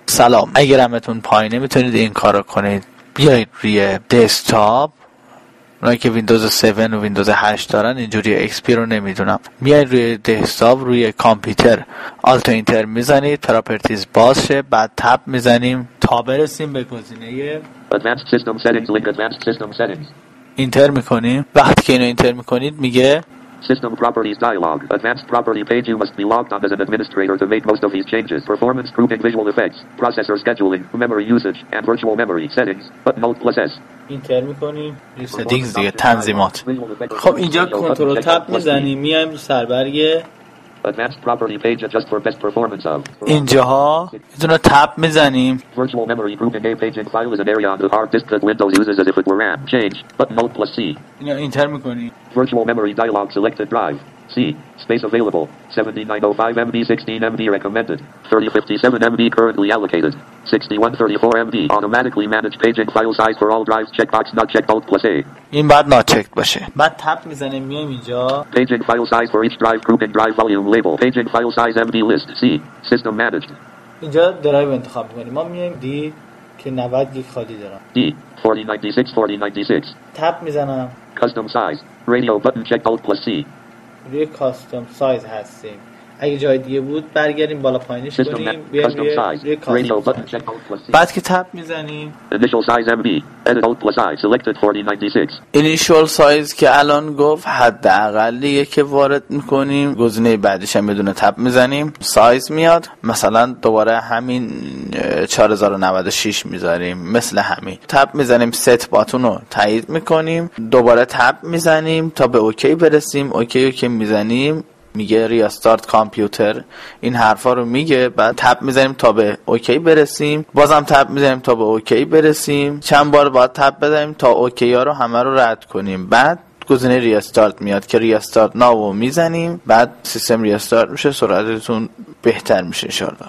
سلام، اگه رمتون پایینه میتونید این کارو کنید. بیایید روی دسکتاپ، اونایی که ویندوز 7 و ویندوز 8 دارن، اینجوری ایکس پی رو نمیدونم، میایید روی دسکتاپ، روی کامپیوتر آلت و اینتر میزنید، پراپرتیز باز شه، بعد تب میزنیم تا برسیم به گزینه Advanced System Settings link Advanced System Settings. اینتر میکنیم. وقتی که اینو اینتر میکنید میگه System Properties Dialog. Advanced Property Page. You must be logged on as an administrator to make most of these changes. Performance Grouping, Visual Effects, Processor Scheduling, Memory Usage, and Virtual Memory Settings. Button Alt plus S. اینتر میکنیم. Settings دیگه، تنظیمات. خب اینجا کنترل تب میزنیم، میایم رو سربرگ Advanced Property Page. Adjust for best performance of. اینجاها میتونه تب میزنیم. Virtual Memory Grouping. A paging file is an area on the hard disk that Windows uses as if it were RAM. Change. Button Alt plus C. اینو اینتر میکنیم. Virtual Memory Dialog. Selected drive. C. Space available. 7905 MB, 16 MB recommended. 3057 MB currently allocated. 6134 MB. Automatically manage paging file size for all drives. Checkbox not checked. Alt plus A. این بعد ناچکت باشه. بعد تب میزنیم، میایم اینجا Paging file size for each drive. Grouping drive volume label. Paging file size MB list. C. System managed. اینجا درایو انتخاب میکنیم. ما میایم دی که 90 گیگ خالی دارم. D. 4096 تب میزنم. Custom size. Radio button checked. Alt plus C. روی کاستوم سایز هستیم. اگه جای دیگه بود برگردیم بالا پایینش کنیم، بیایم روی کاستوم سایز. بعد که تب میزنیم Initial size MB. Edit Alt plus I. Selected 4096. initial size که الان گفت حداقلیه که وارد میکنیم. گزینه بعدیش هم بدون تب میزنیم، سایز میاد. مثلا دوباره همین 4096 میذاریم، مثل همین. تب میزنیم، ست باتون رو تایید میکنیم، دوباره تب میزنیم تا به اوکی برسیم. اوکی که میزنیم میگه ریاستارت کامپیوتر، این حرفا رو میگه. بعد تب میزنیم تا به اوکی برسیم، بازم تب میزنیم تا به اوکی برسیم. چند بار باید تب بزنیم تا اوکی ها رو همه رو رد کنیم. بعد گزینه ریاستارت میاد که ریاستارت ناو میزنیم، بعد سیستم ریاستارت میشه، سرعتتون بهتر میشه ان شاء الله.